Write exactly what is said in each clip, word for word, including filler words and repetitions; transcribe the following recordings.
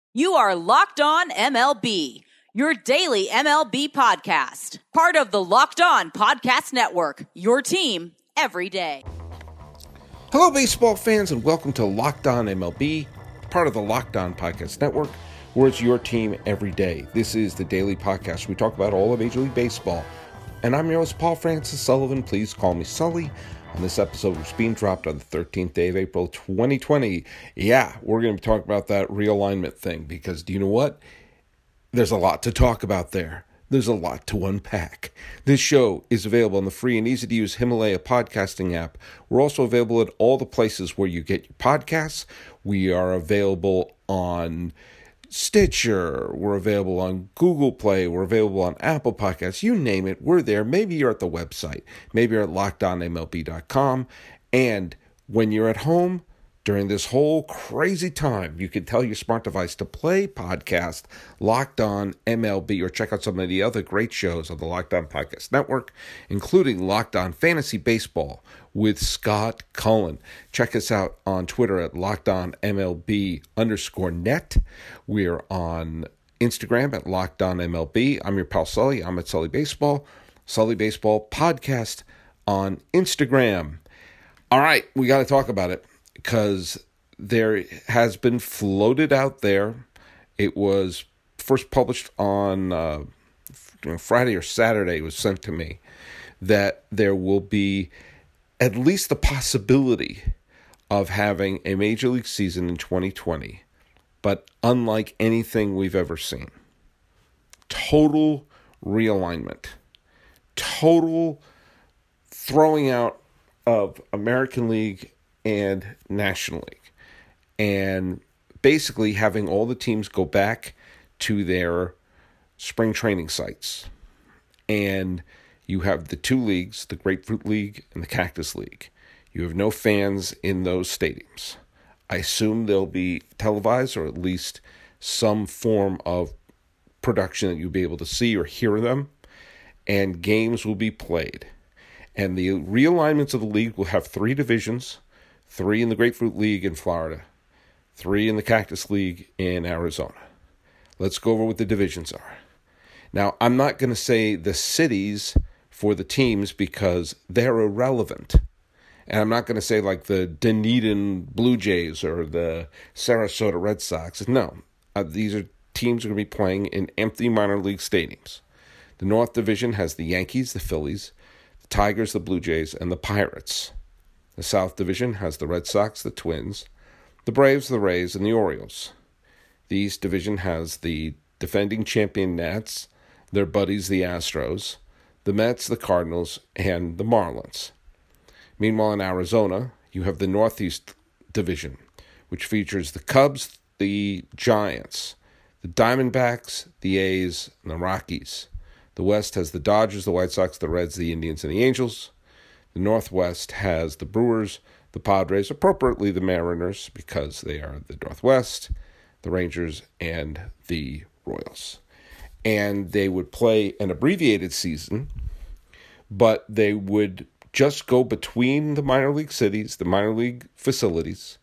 You are Locked On M L B, your daily M L B podcast. Part of the Locked On Podcast Network, your team every day. Hello, baseball fans, and welcome to Locked On M L B, part of the Locked On Podcast Network, where it's your team every day. This is the daily podcast where we talk about all of Major League Baseball. And I'm your host, Paul Francis Sullivan. Please call me Sully. On this episode, which is being dropped on the thirteenth day of April, twenty twenty. Yeah, we're going to be talking about that realignment thing because do you know what? There's a lot to talk about there. There's a lot to unpack. This show is available on the free and easy-to-use Himalaya podcasting app. We're also available at all the places where you get your podcasts. We are available on Stitcher, we're available on Google Play, we're available on Apple Podcasts, you name it, we're there. Maybe you're at the website, maybe you're at locked on M L B dot com, and when you're at home, during this whole crazy time, you can tell your smart device to play podcast Locked On M L B or check out some of the other great shows on the Locked On Podcast Network, including Locked On Fantasy Baseball with Scott Cullen. Check us out on Twitter at Locked On M L B underscore net. We're on Instagram at Locked On M L B. I'm your pal Sully. I'm at Sully Baseball. Sully Baseball Podcast on Instagram. All right, we got to talk about it, because there has been floated out there. It was first published on uh, you know, Friday or Saturday. It was sent to me that there will be at least the possibility of having a Major League season in twenty twenty, but unlike anything we've ever seen. Total realignment. Total throwing out of American League and National League, and basically having all the teams go back to their spring training sites. And you have the two leagues, the Grapefruit League and the Cactus League. You have no fans in those stadiums. I assume they'll be televised, or at least some form of production that you'll be able to see or hear them, and games will be played. And the realignments of the league will have three divisions. Three in the Grapefruit League in Florida. Three in the Cactus League in Arizona. Let's go over what the divisions are. Now, I'm not going to say the cities for the teams because they're irrelevant. And I'm not going to say like the Dunedin Blue Jays or the Sarasota Red Sox. No, uh, these are teams that are going to be playing in empty minor league stadiums. The North Division has the Yankees, the Phillies, the Tigers, the Blue Jays, and the Pirates. The South Division has the Red Sox, the Twins, the Braves, the Rays, and the Orioles. The East Division has the defending champion Nats, their buddies the Astros, the Mets, the Cardinals, and the Marlins. Meanwhile, in Arizona, you have the Northeast Division, which features the Cubs, the Giants, the Diamondbacks, the A's, and the Rockies. The West has the Dodgers, the White Sox, the Reds, the Indians, and the Angels. The Northwest has the Brewers, the Padres, appropriately the Mariners, because they are the Northwest, the Rangers, and the Royals. And they would play an abbreviated season, but they would just go between the minor league cities, the minor league facilities,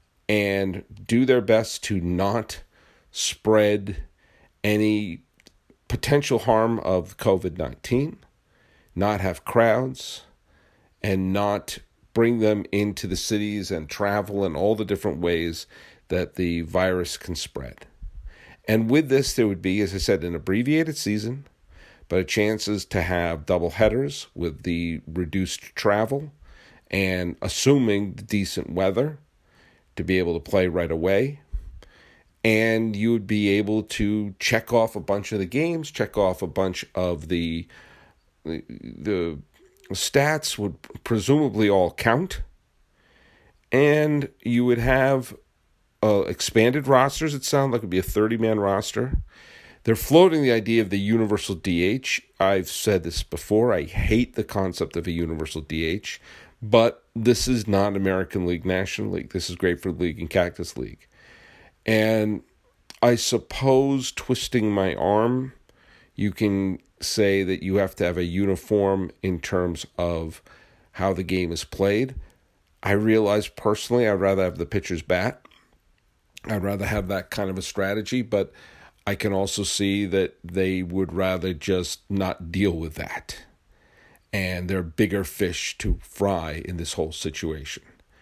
and do their best to not spread any potential harm of covid nineteen, not have crowds, and not bring them into the cities and travel and all the different ways that the virus can spread. And with this, there would be, as I said, an abbreviated season, but a chances to have double headers with the reduced travel and assuming decent weather to be able to play right away. And you would be able to check off a bunch of the games, check off a bunch of the the, the stats would presumably all count, and you would have uh, expanded rosters. It sounds like it would be a thirty-man roster. They're floating the idea of the universal D H. I've said this before. I hate the concept of a universal D H, but this is not American League, National League. This is Grapefruit League and Cactus League. And I suppose, twisting my arm, you can say that you have to have a uniform in terms of how the game is played. I realize personally I'd rather have the pitcher's bat. I'd rather have that kind of a strategy, but I can also see that they would rather just not deal with that. And there are bigger fish to fry in this whole situation.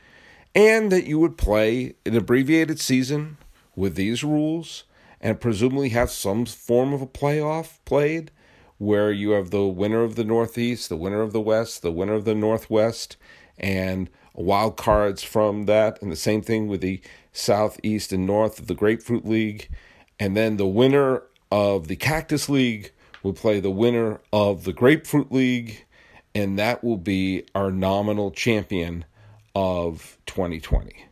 And that you would play an abbreviated season with these rules and presumably have some form of a playoff played where you have the winner of the Northeast, the winner of the West, the winner of the Northwest, and wild cards from that. And the same thing with the Southeast and North of the Grapefruit League. And then the winner of the Cactus League will play the winner of the Grapefruit League, and that will be our nominal champion of twenty twenty.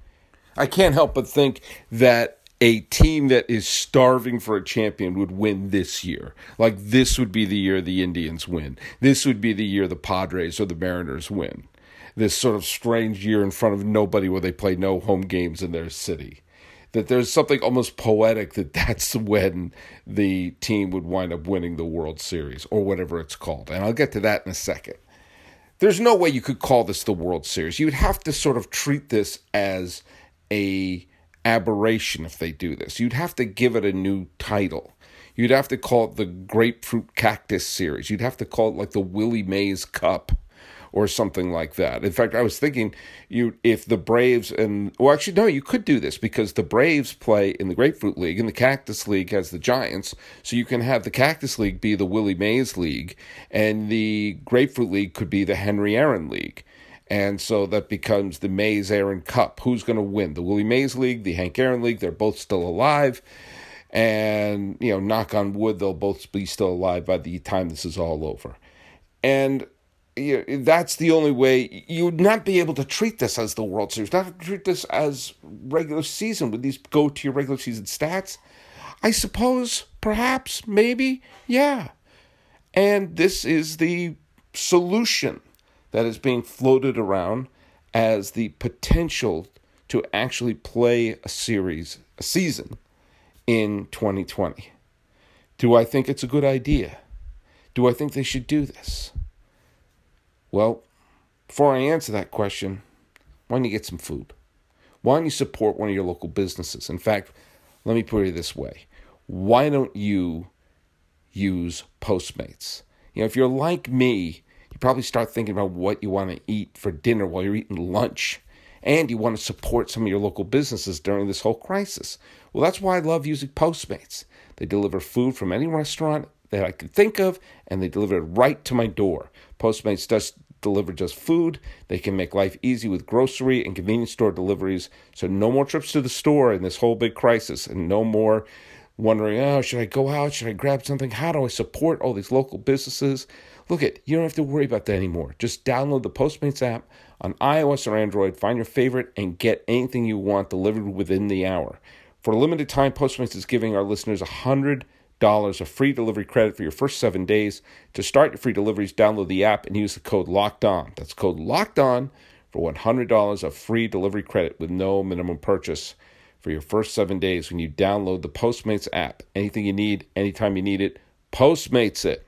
I can't help but think that a team that is starving for a champion would win this year. Like, this would be the year the Indians win. This would be the year the Padres or the Mariners win. This sort of strange year in front of nobody where they play no home games in their city. That there's something almost poetic that that's when the team would wind up winning the World Series or whatever it's called. And I'll get to that in a second. There's no way you could call this the World Series. You'd have to sort of treat this as a aberration if they do this. You'd have to give it a new title. You'd have to call it the Grapefruit Cactus Series. You'd have to call it like the Willie Mays Cup or something like that. In fact, I was thinking you if the Braves and, well, actually, no, you could do this because the Braves play in the Grapefruit League and the Cactus League has the Giants. So you can have the Cactus League be the Willie Mays League and the Grapefruit League could be the Henry Aaron League. And so that becomes the Mays-Aaron Cup. Who's going to win? The Willie Mays League, the Hank Aaron League, they're both still alive. And, you know, knock on wood, they'll both be still alive by the time this is all over. And you know, that's the only way. You would not be able to treat this as the World Series. Not treat this as regular season. Would these go to your regular season stats? I suppose, perhaps, maybe, yeah. And this is the solution that is being floated around as the potential to actually play a series, a season in twenty twenty. Do I think it's a good idea? Do I think they should do this? Well, before I answer that question, why don't you get some food? Why don't you support one of your local businesses? In fact, let me put it this way. Why don't you use Postmates? You know, if you're like me, you probably start thinking about what you want to eat for dinner while you're eating lunch. And you want to support some of your local businesses during this whole crisis. Well, that's why I love using Postmates. They deliver food from any restaurant that I could think of, and they deliver it right to my door. Postmates does deliver just food. They can make life easy with grocery and convenience store deliveries. So no more trips to the store in this whole big crisis, and no more wondering, oh, should I go out? Should I grab something? How do I support all these local businesses? Look, it, you don't have to worry about that anymore. Just download the Postmates app on iOS or Android, find your favorite, and get anything you want delivered within the hour. For a limited time, Postmates is giving our listeners one hundred dollars of free delivery credit for your first seven days. To start your free deliveries, download the app and use the code LOCKEDON. That's code LOCKEDON for one hundred dollars of free delivery credit with no minimum purchase for your first seven days when you download the Postmates app. Anything you need, anytime you need it, Postmates it.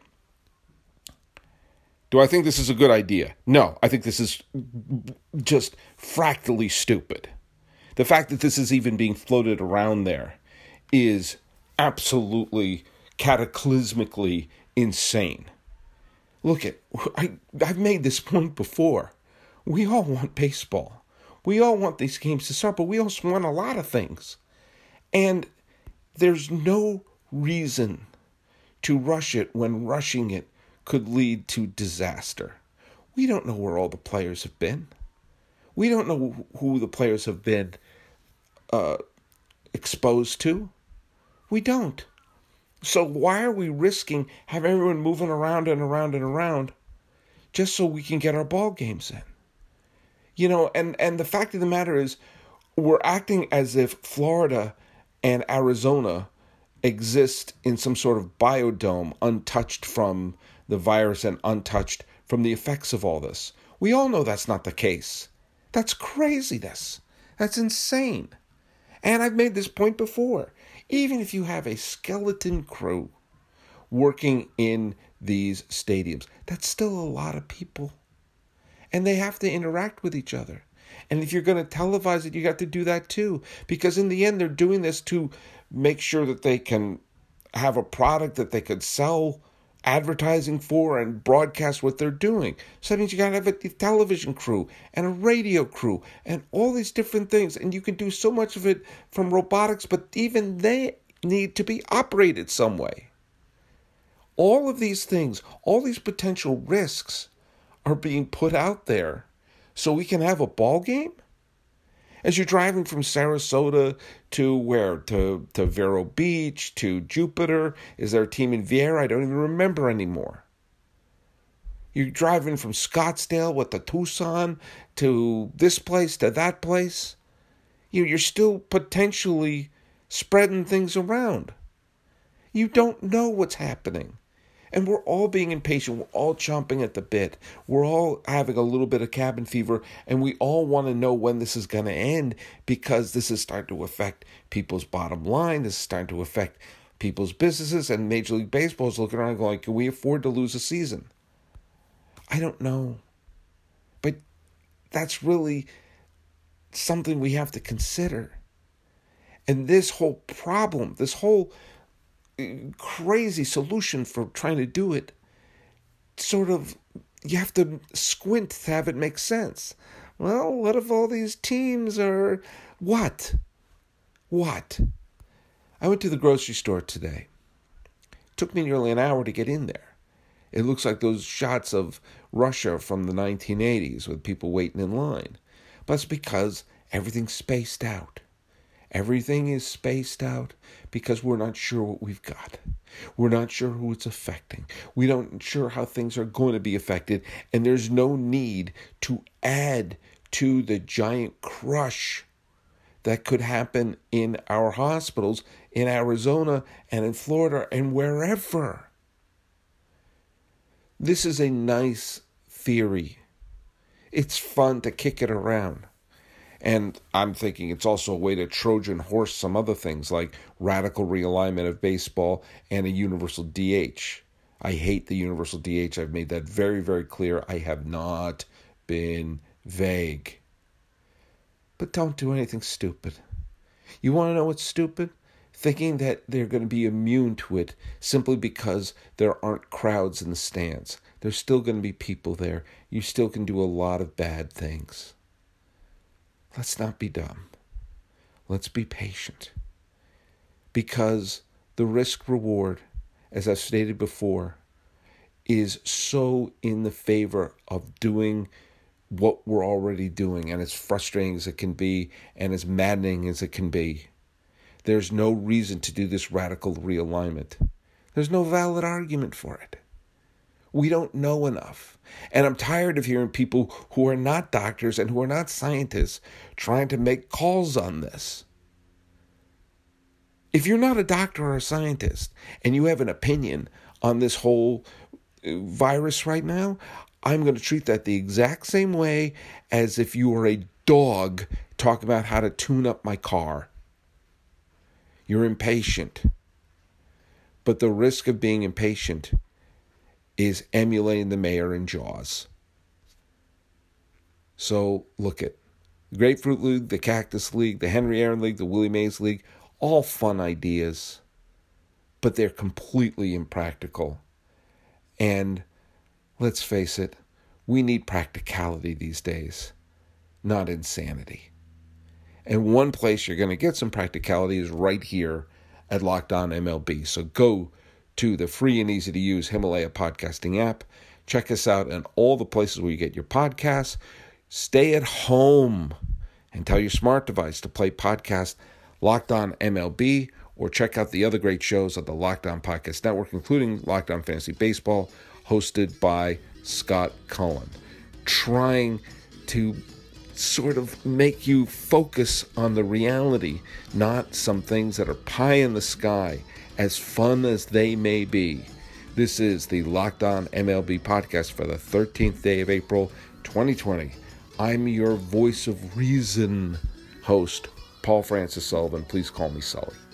Do I think this is a good idea? No, I think this is just fractally stupid. The fact that this is even being floated around there is absolutely cataclysmically insane. Look at, I, I've made this point before. We all want baseball. We all want these games to start, but we also want a lot of things. And there's no reason to rush it when rushing it could lead to disaster. We don't know where all the players have been. We don't know who the players have been uh, exposed to. We don't. So why are we risking having everyone moving around and around and around just so we can get our ball games in? You know, and, and the fact of the matter is we're acting as if Florida and Arizona exist in some sort of biodome untouched from the virus and untouched from the effects of all this. We all know that's not the case. That's craziness. That's insane. And I've made this point before. Even if you have a skeleton crew working in these stadiums, that's still a lot of people. And they have to interact with each other. And if you're going to televise it, you got to do that too. Because in the end, they're doing this to make sure that they can have a product that they could sell advertising for and broadcast what they're doing. So that means you got to have a television crew and a radio crew and all these different things. And you can do so much of it from robotics, but even they need to be operated some way. All of these things, all these potential risks are being put out there so we can have a ball game? As you're driving from Sarasota to where? To, to Vero Beach, to Jupiter. Is there a team in Vieira? I don't even remember anymore. You're driving from Scottsdale, what, to Tucson, to this place, to that place. You, you're still potentially spreading things around. You don't know what's happening. And we're all being impatient. We're all chomping at the bit. We're all having a little bit of cabin fever. And we all want to know when this is going to end, because this is starting to affect people's bottom line. This is starting to affect people's businesses. And Major League Baseball is looking around and going, can we afford to lose a season? I don't know. But that's really something we have to consider. And this whole problem, this whole crazy solution for trying to do it, sort of, you have to squint to have it make sense. Well, what if all these teams are what? What? I went to the grocery store today. It took me nearly an hour to get in there. It looks like those shots of Russia from the nineteen eighties with people waiting in line. But it's because everything's spaced out. Everything is spaced out because we're not sure what we've got. We're not sure who it's affecting. We don't sure how things are going to be affected. And there's no need to add to the giant crush that could happen in our hospitals in Arizona and in Florida and wherever. This is a nice theory. It's fun to kick it around. And I'm thinking it's also a way to Trojan horse some other things like radical realignment of baseball and a universal D H. I hate the universal D H. I've made that very, very clear. I have not been vague. But don't do anything stupid. You want to know what's stupid? Thinking that they're going to be immune to it simply because there aren't crowds in the stands. There's still going to be people there. You still can do a lot of bad things. Let's not be dumb. Let's be patient. Because the risk-reward, as I've stated before, is so in the favor of doing what we're already doing. And as frustrating as it can be, and as maddening as it can be, there's no reason to do this radical realignment. There's no valid argument for it. We don't know enough. And I'm tired of hearing people who are not doctors and who are not scientists trying to make calls on this. If you're not a doctor or a scientist and you have an opinion on this whole virus right now, I'm going to treat that the exact same way as if you were a dog talking about how to tune up my car. You're impatient. But the risk of being impatient is emulating the mayor in Jaws. So look at the Grapefruit League, the Cactus League, the Henry Aaron League, the Willie Mays League, all fun ideas, but they're completely impractical. And let's face it, we need practicality these days, not insanity. And one place you're going to get some practicality is right here at Locked On M L B. So go to the free and easy to use Himalaya podcasting app. Check us out in all the places where you get your podcasts. Stay at home and tell your smart device to play podcast Locked On M L B, or check out the other great shows on the Locked On Podcast Network, including Locked On Fantasy Baseball, hosted by Scott Cullen, trying to sort of make you focus on the reality, not some things that are pie in the sky, as fun as they may be. This is the Locked On M L B podcast for the thirteenth day of April, twenty twenty. I'm your voice of reason host, Paul Francis Sullivan. Please call me Sully.